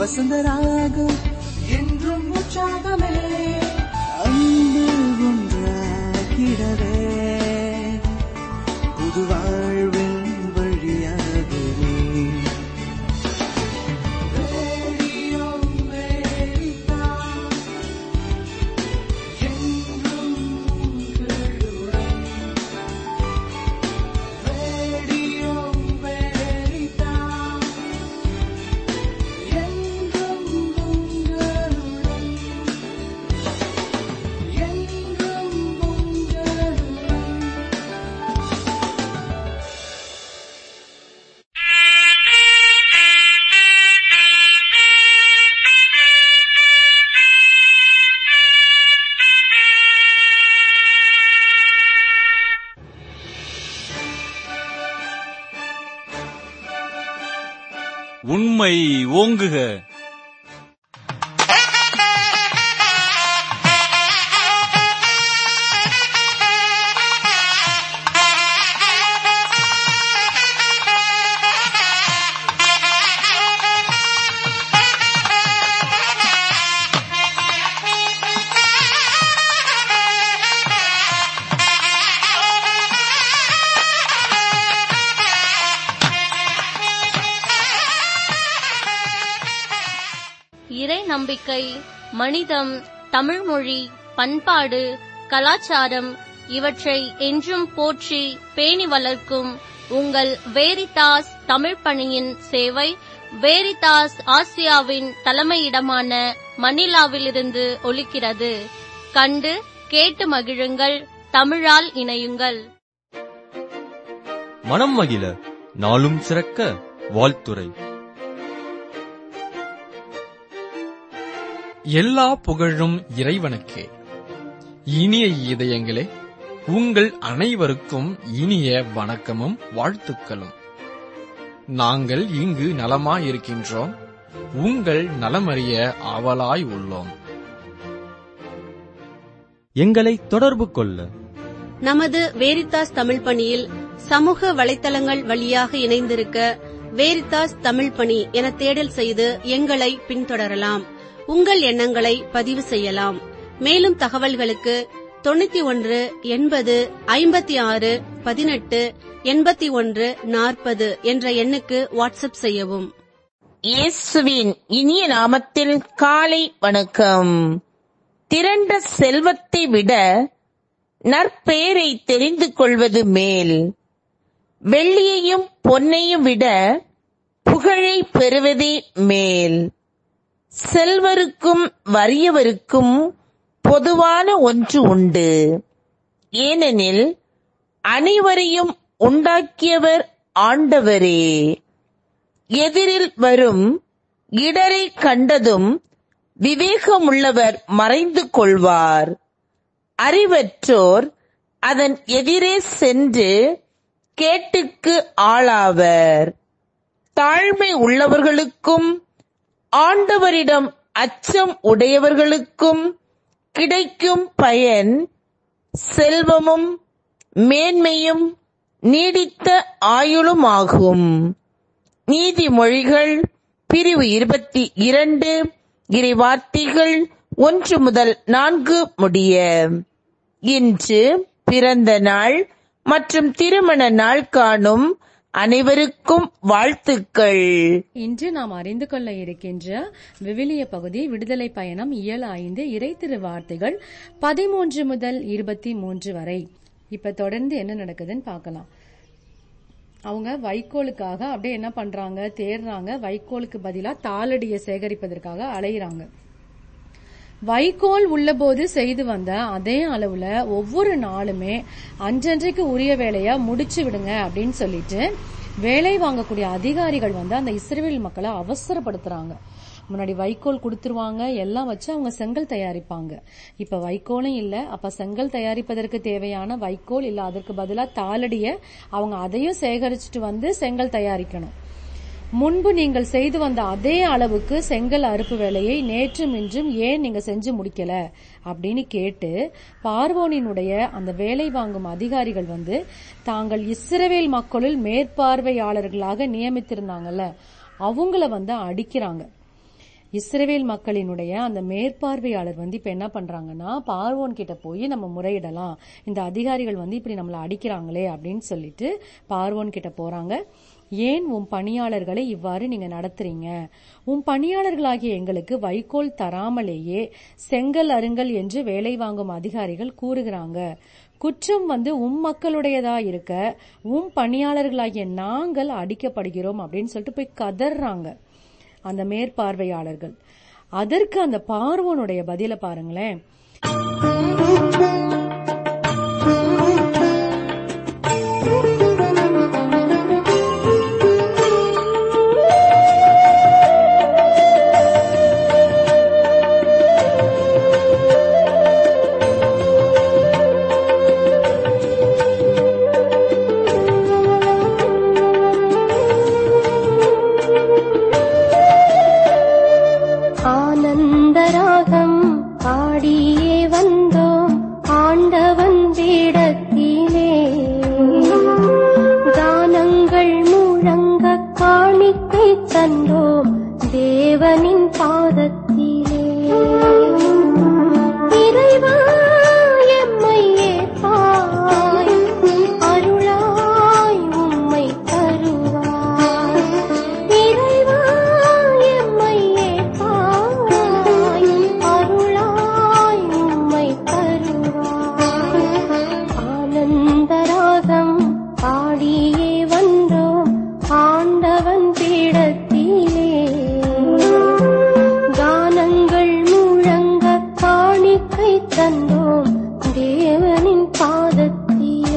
வசந்தராகம் என்றும் உற்சாகமே அன்பு ஒன்றாகிடவே புது வாழ்வின் வழியாகவே ரேடியோ அமெரிக்கா என்றும் உங்களுடன். ரேடியோ அமெரிக்கா என்றும் உங்களுடன். என்றும் உங்களுடன். உண்மை ஓங்குக. இறை நம்பிக்கை, மனிதம், தமிழ்மொழி, பண்பாடு, கலாச்சாரம் இவற்றை என்றும் போற்றி பேணி வளர்க்கும் உங்கள் வேரிதாஸ் தமிழ் பணியின் சேவை வேரிதாஸ் ஆசியாவின் தலைமையிடமான மணிலாவிலிருந்து ஒலிக்கிறது. கண்டு கேட்டு மகிழுங்கள். தமிழால் இணையுங்கள். மனம் மகிழ நாளும் சிறக்க வாழ்த்துரை. எல்லா புகழும் இறைவனுக்கே. இனிய இதயங்களே, உங்கள் அனைவருக்கும் இனிய வணக்கமும் வாழ்த்துக்களும். நாங்கள் இங்கு நலமாயிருக்கின்றோம். உங்கள் நலமறிய ஆவலாய் உள்ளோம். எங்களை தொடர்பு கொள்ள நமது வேரிதாஸ் தமிழ் பணியில் சமூக வலைத்தளங்கள் வழியாக இணைந்திருக்க வேரிதாஸ் தமிழ் பணி என தேடல் செய்து எங்களை பின்தொடரலாம். உங்கள் எண்ணங்களை பதிவு செய்யலாம். மேலும் தகவல்களுக்கு 91 80 56 18 81 40 என்ற எண்ணுக்கு வாட்ஸ்அப் செய்யவும். இயேசுவின் இனிய நாமத்தில் காலை வணக்கம். திரண்ட செல்வத்தை விட நற்பெயரை தெரிந்து கொள்வது மேல். வெள்ளியையும் பொன்னையும் விட புகழை பெறுவதே மேல். செல்வருக்கும் வறியவருக்கும் பொதுவான ஒன்று உண்டு. ஏனெனில் அனைவரையும் உண்டாக்கியவர் ஆண்டவரே. எதிரில் வரும் இடரை கண்டதும் விவேகமுள்ளவர் மறைந்து கொள்வார். அறிவற்றோர் அதன் எதிரே சென்று கேட்டுக்கு ஆளாவர். தாழ்மை உள்ளவர்களுக்கும் ஆண்டவரிடம் அச்சம் உடையவர்களுக்கும் கிடைக்கும் பயன் செல்வமும் மேன்மையும் நீடித்த ஆயுளுமாகும். நீதிமொழிகள் பிரிவு 22 இறைவார்த்தைகள் 1 முதல் 4 முடிய. இன்று பிறந்த நாள் மற்றும் திருமண நாள் காணும் அனைவருக்கும் வாழ்த்துக்கள். இன்று நாம் அறிந்து கொள்ள இருக்கின்ற விவிலிய பகுதி விடுதலை பயணம் இயல் 5 இறை திரு வார்த்தைகள் 13 முதல் 23 வரை. இப்ப தொடர்ந்து என்ன நடக்குதுன்னு பார்க்கலாம். அவங்க வைக்கோலுக்காக அப்படியே என்ன பண்றாங்க, தேடுறாங்க. வைக்கோலுக்கு பதிலா தாளடியை சேகரிப்பதற்காக அலையிறாங்க. வைக்கோல் உள்ளபோது செய்து வந்த அதே அளவுல ஒவ்வொரு நாளுமே அன்றன்றைக்கு உரிய வேலைய முடிச்சு விடுங்க அப்படின்னு சொல்லிட்டு வேலை வாங்கக்கூடிய அதிகாரிகள் அந்த இஸ்ரவேல் மக்களை அவசரப்படுத்துறாங்க. முன்னாடி வைக்கோல் கொடுத்துருவாங்க, எல்லாம் வச்சு அவங்க செங்கல் தயாரிப்பாங்க. இப்ப வைக்கோலும் இல்ல. அப்ப செங்கல் தயாரிப்பதற்கு தேவையான வைக்கோல் இல்ல, அதற்கு பதிலா தாளடிய அவங்க அதையும் சேகரிச்சுட்டு செங்கல் தயாரிக்கணும். முன்பு நீங்கள் செய்து வந்த அதே அளவுக்கு செங்கல் அறுப்பு வேலையை நேற்றும் இன்றும் ஏன் நீங்க செஞ்சு முடிக்கல அப்படின்னு கேட்டு பார்வோனினுடைய அந்த வேலை வாங்கும் அதிகாரிகள் தாங்கள் இஸ்ரவேல் மக்களில் மேற்பார்வையாளர்களாக நியமித்திருந்தாங்கல்ல அவங்கள அடிக்கிறாங்க. இஸ்ரவேல் மக்களினுடைய அந்த மேற்பார்வையாளர் இப்ப என்ன பண்றாங்கன்னா, பார்வோன் கிட்ட போய் நம்ம முறையிடலாம், இந்த அதிகாரிகள் இப்படி நம்மளை அடிக்கிறாங்களே அப்படின்னு சொல்லிட்டு பார்வோன் கிட்ட போறாங்க. ஏன் உன் பணியாளர்களை இவ்வாறு நீங்க நடத்துறீங்க? உன் பணியாளர்களாகிய எங்களுக்கு வைக்கோல் தராமலேயே செங்கல் அருங்கல் என்று வேலை வாங்கும் அதிகாரிகள் கூறுகிறாங்க. குற்றம் உம் மக்களுடையதா இருக்க உம் பணியாளர்களாகிய நாங்கள் அடிக்கப்படுகிறோம் அப்படின்னு சொல்லிட்டு போய் கதறாங்க அந்த மேற்பார்வையாளர்கள். அதற்கு அந்த பார்வோனுடைய பதில பாருங்களேன். ஆனந்தராகம் பாடியே வந்தோம் ஆண்டவன் வேடத்திலே, கானங்கள் முழங்க காணிக்கை தந்தோம் தேவனின் பாதத்திலே. இறைவா எம்மை ஏற்பாய், அருளாய் உம்மை தருவாய். இறைவா எம்மை ஏற்பாய், அருளாய் உம்மை தருவாய். ஆனந்தராகம் பாடியே வந்தோம் ஆண்டவன் பீடத்திலே, கானங்கள் முழங்க காணிக்கை தந்தோம் தேவனின் பாதத்திலே.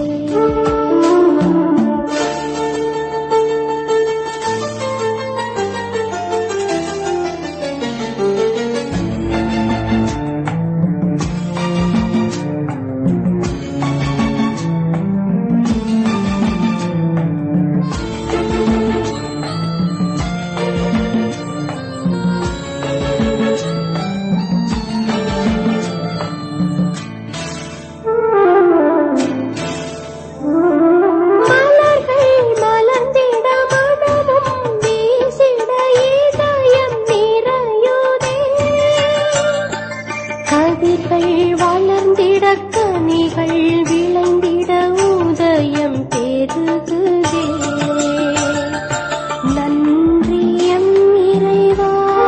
மலர்கள் மலர்ந்திட மனமும் வீசிட இதயம் நிறையுதே, கதிர்கள் வளர்ந்திட கனிகள் விளைந்திட உதயம் பெருகுதே. நன்றி எம் இறைவா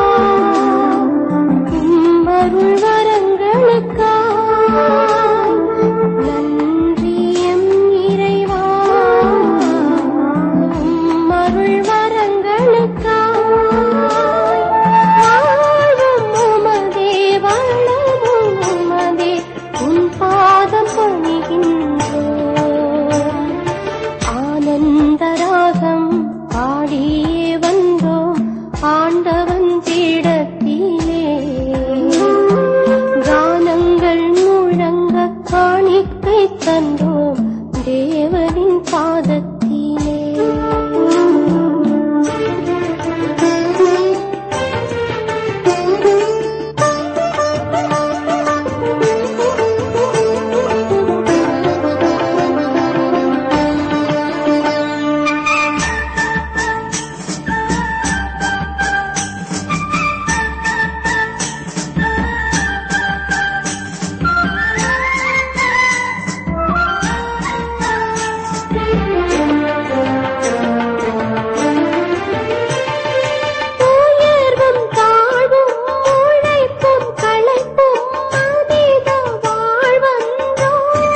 உம் அருள் வரங்களுக்காய். நன்றி எம் இறைவா உம் அருள் வரங்களுக்காய். வாழ்வும் உமதே வளமும் உமதே உன் பாதம் பணிகின்றோம். ஆனந்தராகம் பாடியே வந்தோம் ஆண்டவன் பீடத்திலே, கானங்கள் முழங்க காணிக்கை தந்தோம் தேவனின் பாதத்திலே. உயர்வும் தாழ்வும் உழைப்பும் களைப்பும் மனித வாழ்வன்றோ,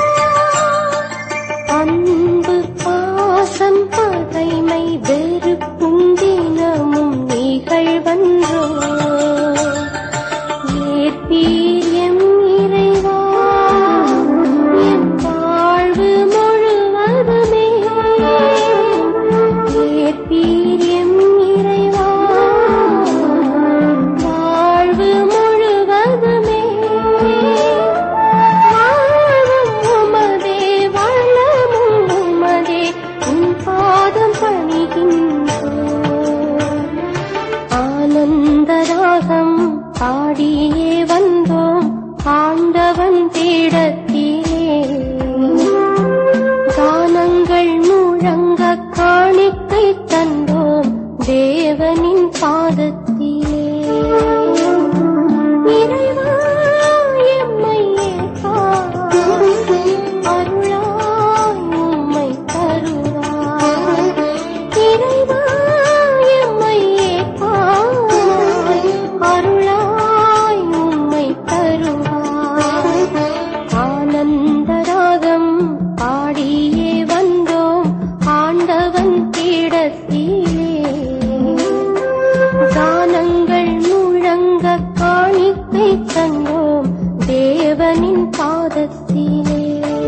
அன்பு பாசம் பகைமை வெறுப்பும் தினமும் நிகழ்வன்றோ. ஏற்பீர் எம் இறைவா என் வாழ்வு முழுவதுமே. ஏற்பீர் எம் இறைவா வாழ்வு முழுவதுமே. வாழ்வும் உமதே வளமும் உமதே உன் பாதம் பணிகின்றோம். ஆனந்தராகம் பாடியே வந்தோம் ஆண்டவன் பீடத்திலே, கானங்கள் முழங்க காணிக்கை தந்தோம் தேவனின் பாதத்திலே. வந்தோம் தேவனின் பாதத்திலே,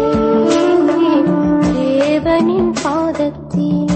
தேவனின் பாதத்திலே.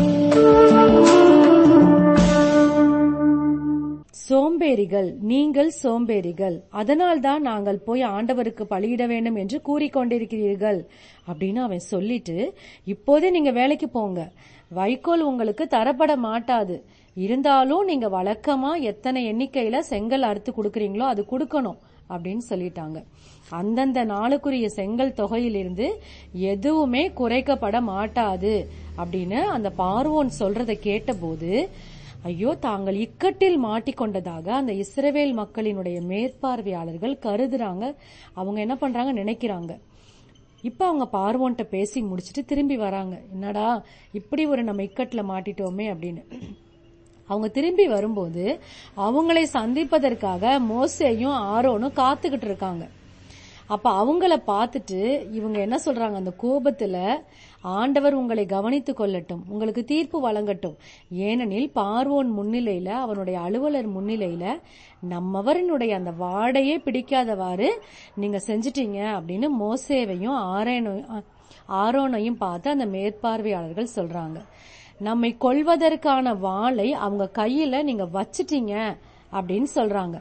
சோம்பேறிகள், நீங்கள் சோம்பேறிகள், அதனால்தான் நாங்கள் போய் ஆண்டவருக்கு பலியிட வேண்டும் என்று கூறிக்கொண்டிருக்கிறீர்கள் அப்படின்னு அவன் சொல்லிட்டு, இப்போதே நீங்க வேலைக்கு போங்க, வைக்கோல் உங்களுக்கு தரப்பட மாட்டாது, இருந்தாலும் நீங்க வழக்கமா எத்தனை எண்ணிக்கையில செங்கல் அறுத்து கொடுக்கறீங்களோ அது கொடுக்கணும் அப்படின்னு சொல்லிட்டாங்க. அந்தந்த நாளுக்குரிய செங்கல் தொகையிலிருந்து எதுவுமே குறைக்கப்பட மாட்டாது அப்படின்னு அந்த பார்வோன் சொல்றதை கேட்டபோது, ஐயோ, தாங்கள் இக்கட்டில் மாட்டிக்கொண்டதாக அந்த இஸ்ரவேல் மக்களினுடைய மேற்பார்வையாளர்கள் கருதுறாங்க. அவங்க என்ன பண்றாங்க நினைக்கிறாங்க. இப்ப அவங்க பார்வோன்ட்ட பேசி முடிச்சிட்டு திரும்பி வராங்க. என்னடா இப்படி ஒரு நம்ம இக்கட்டுல மாட்டிட்டோமே அப்படின்னு. அவங்க திரும்பி வரும்போது அவங்களை சந்திப்பதற்காக மோசேயும் ஆரோனும் காத்துக்கிட்டு இருக்காங்க. அப்ப அவங்கள பார்த்துட்டு இவங்க என்ன சொல்றாங்க, அந்த கோபத்துல, ஆண்டவர் உங்களை கவனித்துக் கொள்ளட்டும், உங்களுக்கு தீர்ப்பு வழங்கட்டும், ஏனெனில் பார்வோன் முன்னிலையில, அவனுடைய அலுவலர் முன்னிலையில நம்மவரினுடைய அந்த வாடையே பிடிக்காதவாறு நீங்க செஞ்சிட்டீங்க அப்படின்னு மோசேவையும் ஆரோனையும் பார்த்து அந்த மேற்பார்வையாளர்கள் சொல்றாங்க. நம்மை கொல்வதற்கான வாளை அவங்க கையில நீங்க வச்சிட்டீங்க அப்படின்னு சொல்றாங்க.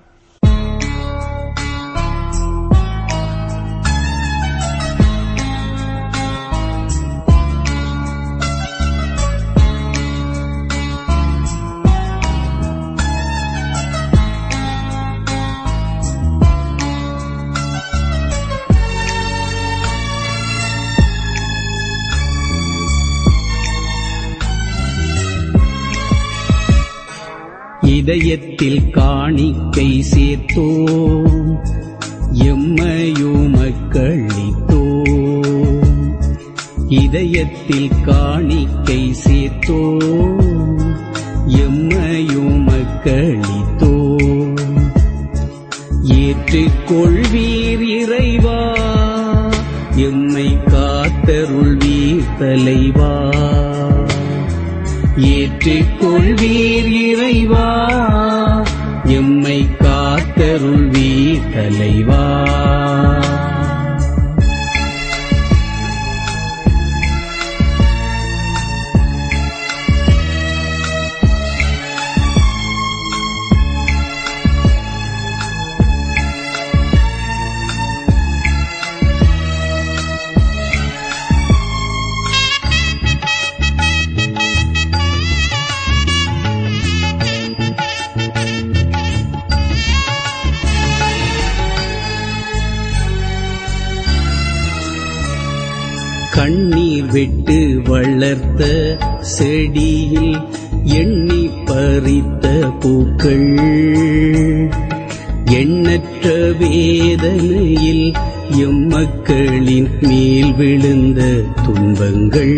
இதயத்தில் காணிக்கை சேர்த்தோம், எம்மையுமக்களித்தோம். இதயத்தில் காணிக்கை சேர்த்தோம், எம்மையுமக்களித்தோம். ஏற்றுக்கொள்வீர் இறைவா, எம்மை காத்தருள்வீர் தலைவா. ஏற்றுக்கொள்வீர் இறைவா, எம்மை காத்தருள்வீர் தலைவா. கண்ணீர் விட்டு வளர்த்த செடியில் எண்ணி பறித்த பூக்கள், எண்ணற்ற வேதனையில் எம்மக்களின் மேல் விழுந்த துன்பங்கள்.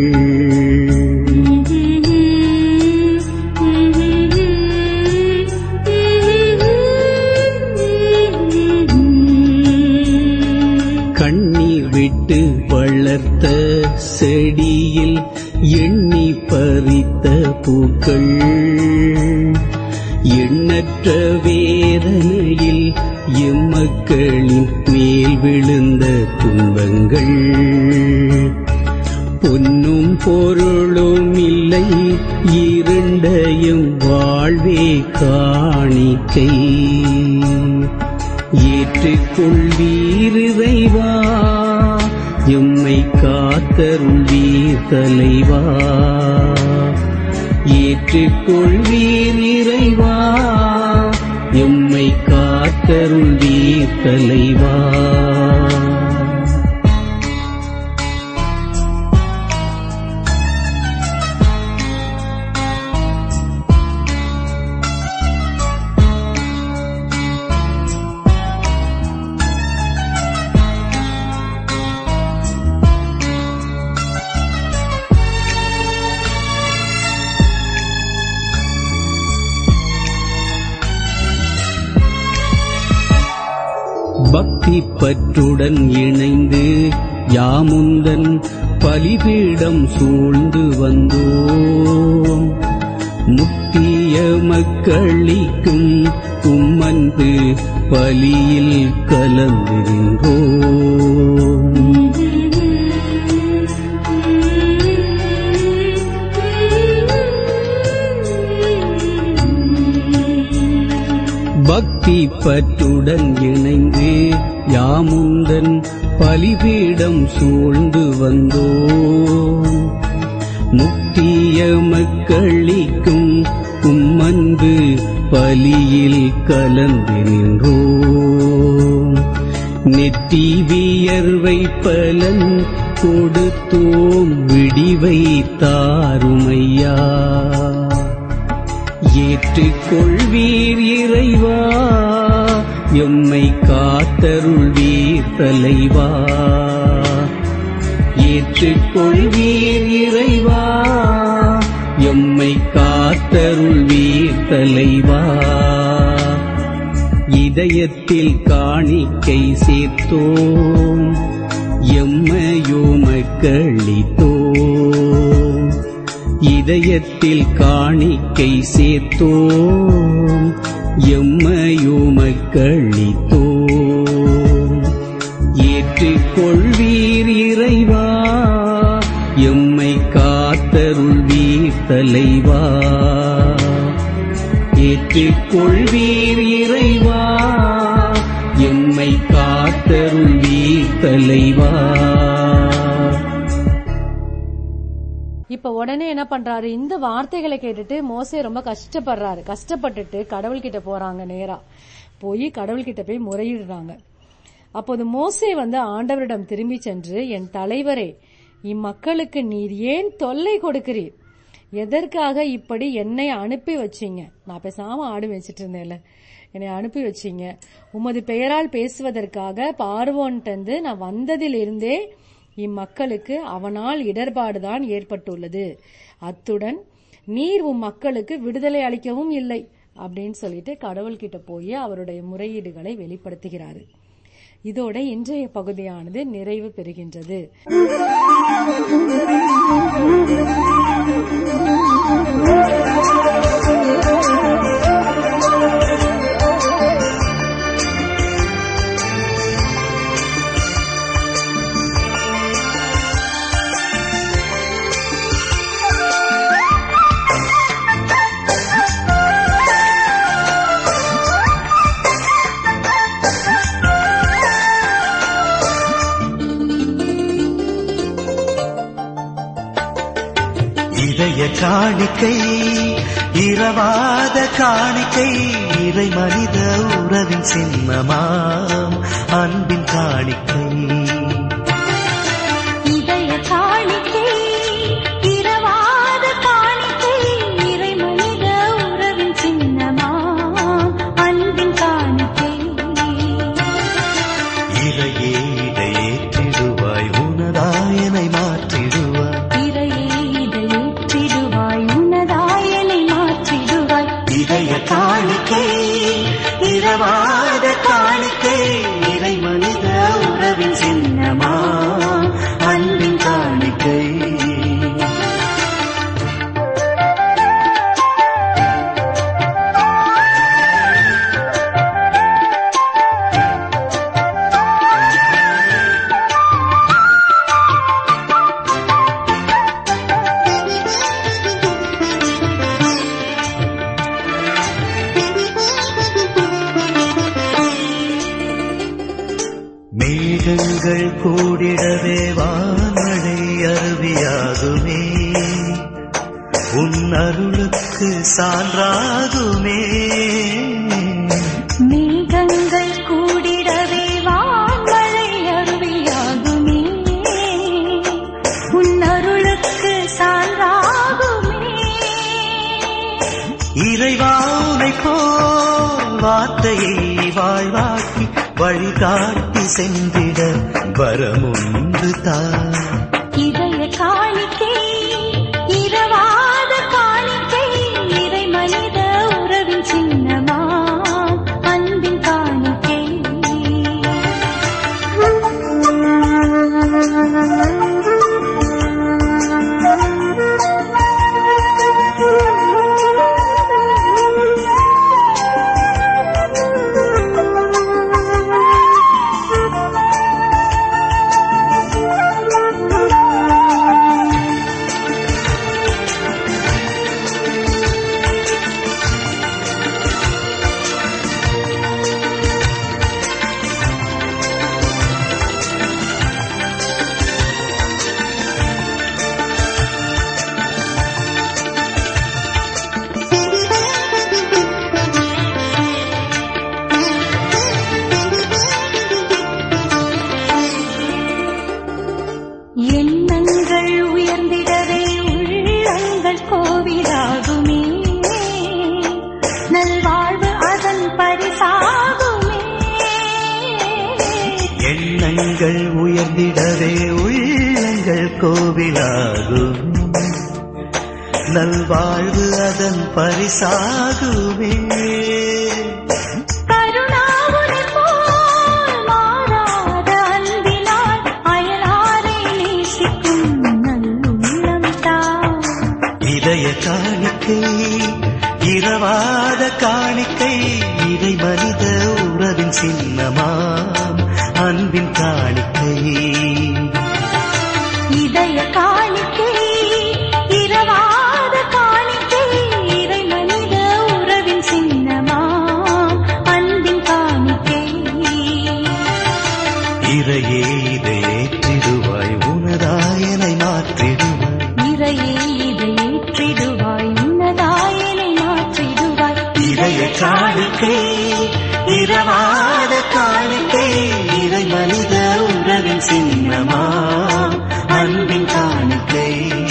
கண்ணீர் விட்டு வளர்த்த செடியில் எண்ணி பறித்த பூக்கள், எண்ணற்ற வேதனையில் எம்மக்களின் மேல் விழுந்த துன்பங்கள். பொன்னும் பொருளும் இல்லை, இருண்டையும் வாழ்வே காணிக்கை. ஏற்றுக்கொள்வீர் இறைவா, எம்மை காத்தருள்வீர் தலைவா. ஏற்றுக்கொள்வீர் இறைவா, எம்மை காத்தருள்வீர் தலைவா. பக்தி பற்றுடன் இணைந்து யாமுந்தன் பலிபீடம் சூழ்ந்து வந்தோம். முக்தி மக்களிக்கும் உம்மன்பு பலியில் கலந்து நின்றோம். பக்தி பற்றுடன் இணைந்து யாமுந்தன் பலிபீடம் சூழ்ந்து வந்தோம். முக்திய மக்களிக்கும் உம்மன்பு பலியில் கலந்து நின்றோம். நெற்றி வியர்வை பலன் கொடுத்தோம், விடிவை தாருமையா. ஏற்றுக்கொள்வீர் இறைவா, எம்மை காத்தருள்வீர் தலைவா. ஏற்றுக்கொள்வீர் இறைவா, எம்மை காத்தருள்வீர் தலைவா. இதயத்தில் காணிக்கை சேர்த்தோம், எம்மையோ மக்களித்தோம். இதயத்தில் காணிக்கை சேர்த்தோம், எம்மையோ மக்களித்தோம். ஏற்றுக்கொள்வீர் இறைவா, எம்மை காத்தருள்வீர் தலைவா. ஏற்றுக்கொள்வீர் இறைவா, எம்மை காத்தருள்வீர் தலைவா. இப்ப உடனே என்ன பண்றாரு, இந்த வார்த்தைகளை கேட்டுட்டு மோசே ரொம்ப கஷ்டப்படுறாரு. கஷ்டப்பட்டுட்டு கடவுள்கிட்ட போறாங்க. நேரா போய் கடவுள்கிட்ட போய் முறையிடுறாங்க. அப்போது மோசே ஆண்டவரிடம் திரும்பி சென்று, என் தலைவரே, இம்மக்களுக்கு நீர் ஏன் தொல்லை கொடுக்கிறீர்? எதற்காக இப்படி என்னை அனுப்பி வச்சீங்க? நான் பேசாம ஆடு வச்சிட்டு இருந்தேன்ல, என்னை அனுப்பி வச்சீங்க. உமது பெயரால் பேசுவதற்காக பார்வோன்ட்டு நான் வந்ததிலிருந்தே இம்மக்களுக்கு அவனால் இடர்பாடுதான் ஏற்பட்டுள்ளது. அத்துடன் நீர் உம் மக்களுக்கு விடுதலை அளிக்கவும் இல்லை அப்படின்னு சொல்லிட்டு கடவுள்கிட்ட போய் அவருடைய முறையீடுகளை வெளிப்படுத்துகிறாரு. இதோட இன்றைய பகுதியானது நிறைவு பெறுகின்றது. இதய காணிக்கை, இரவாத காணிக்கை, இறை மனித உறவின் சின்னமாம் அன்பின் காணிக்கை. இதய காணிக்கை, இரவாத காணிக்கை, இறை மனித உறவின் சின்னமாம் அன்பின் காணிக்கை. இறையே இடையேற்றிடுவாய், உனதாயனை மாற்றிடுவாய். இதய காணிக்கை, இரவாத காணிக்கை, இறை மனித உறவின் சின்னமா அன்பின் காணிக்கை. மேகங்கள் கூடிடவே வான்மழை அருவியாகுமே, உன் அருளுக்கு சான்றாகுமே. மேகங்கள் கூடிடவே வான்மழை அருவியாகுமே, உன் அருளுக்கு சான்றாகுமே. இறைவா உனை போல் வார்த்தையை வாழ்வாக்கி வழிகாட்டி சென்றிட வரமுண்டு தான். இதய காணிக்கை, இரவாத காணிக்கை, இறை மனித உறவின் சின்னமா அன்பின் காணிக்கை. எண்ணங்கள் உயர்ந்திடவே உள்ளங்கள் கோவிலாகும். நல்வாழ்வு அதன் பரிசாகுமே. கருணாவுனை போல் மாறாத அன்பினால் அயலாரை நேசிக்கும் நல்லுள்ளம் தான். இதய காணிக்கை இரவாத காணிக்கை இறை மனித உறவின் சின்னமாம் அன்பின் காணிக்கை. இதய காணிக்கை இரவாத காணிக்கை இறை மனித உறவின் சின்னமாம் அன்பின் காணிக்கை. இறையே இதை ஏற்றிடுவாய் உனதாயனை மாற்றிடுவாய். இறையே இதை ஏற்றிடுவாய் உன்னதாயனை மாற்றிடுவாய். இதய காணிக்கை இரவாத காணிக்கை இறை மனித உறவின் சின்னமாம் அன்பின் காணிக்கை.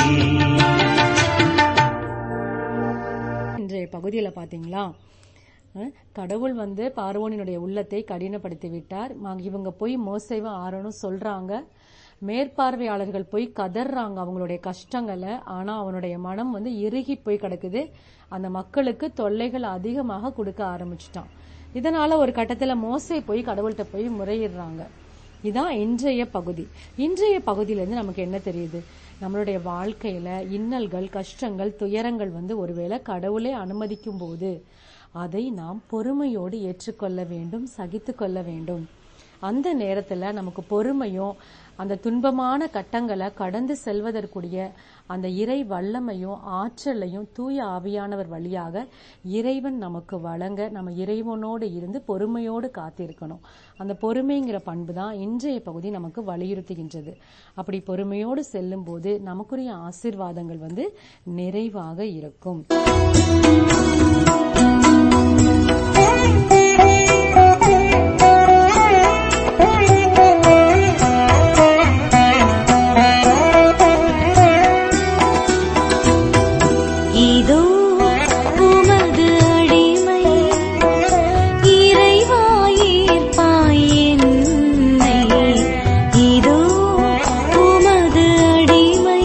இன்றைய பகுதியில பாத்தீங்களா, கடவுள் பார்வோனினுடைய உள்ளத்தை கடினப்படுத்தி விட்டார். இவங்க போய் மோசேவும் ஆரோனும் சொல்றாங்க. மேற்பார்வையாளர்கள் போய் கதறாங்க அவங்களுடைய கஷ்டங்களை. ஆனா அவனுடைய மனம் இறுகி போய் கிடக்குது. அந்த மக்களுக்கு தொல்லைகள் அதிகமாக கொடுக்க ஆரம்பிச்சுட்டான். இதனால ஒரு கட்டத்துல மோசே போய் கடவுள்கிட்ட போய் முறையிடுறாங்க. இதான் இன்றைய பகுதி. இன்றைய பகுதியிலிருந்து நமக்கு என்ன தெரியுது? நம்மளுடைய வாழ்க்கையில இன்னல்கள், கஷ்டங்கள், துயரங்கள் ஒருவேளை கடவுளே அனுமதிக்கும் போது அதை நாம் பொறுமையோடு ஏற்றுக்கொள்ள வேண்டும், சகித்து கொள்ள வேண்டும். அந்த நேரத்துல நமக்கு பொறுமையும் அந்த துன்பமான கட்டங்களை கடந்து செல்வதற்குரிய அந்த இறை வல்லமையும் ஆற்றலையும் தூய ஆவியானவர் வழியாக இறைவன் நமக்கு வழங்க நம்ம இறைவனோடு இருந்து பொறுமையோடு காத்திருக்கணும். அந்த பொறுமைங்கிற பண்பு தான் இன்றைய பகுதி நமக்கு வலியுறுத்துகின்றது. அப்படி பொறுமையோடு செல்லும் போது நமக்குரிய ஆசீர்வாதங்கள் நிறைவாக இருக்கும்.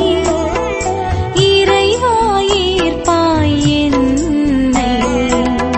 இறைவா ஈர்ப்பாய் என்னை.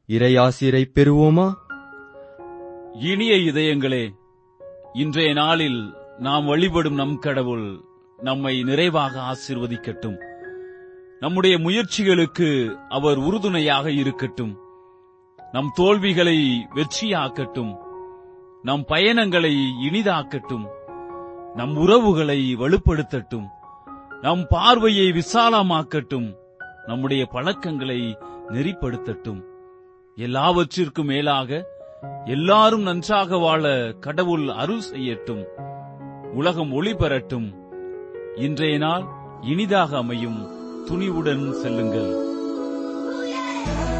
இறையாசிரை பெறுவோமா? இனிய இதயங்களே, இன்றைய நாளில் நாம் வழிபடும் நம் கடவுள் நம்மை நிறைவாக ஆசீர்வதிக்கட்டும். நம்முடைய முயற்சிகளுக்கு அவர் உறுதுணையாக இருக்கட்டும். நம் தோல்விகளை வெற்றியாக்கட்டும். நம் பயணங்களை இனிதாக்கட்டும். நம் உறவுகளை வலுப்படுத்தட்டும். நம் பார்வையை விசாலமாக்கட்டும். நம்முடைய பழக்கங்களை நெறிப்படுத்தட்டும். எல்லாவற்றிற்கும் மேலாக எல்லாரும் நன்றாக வாழ கடவுள் அருள் செய்யட்டும். உலகம் ஒளி பெறட்டும். இன்றைய நாள் இனிதாக அமையும். துணிவுடன் செல்லுங்கள்.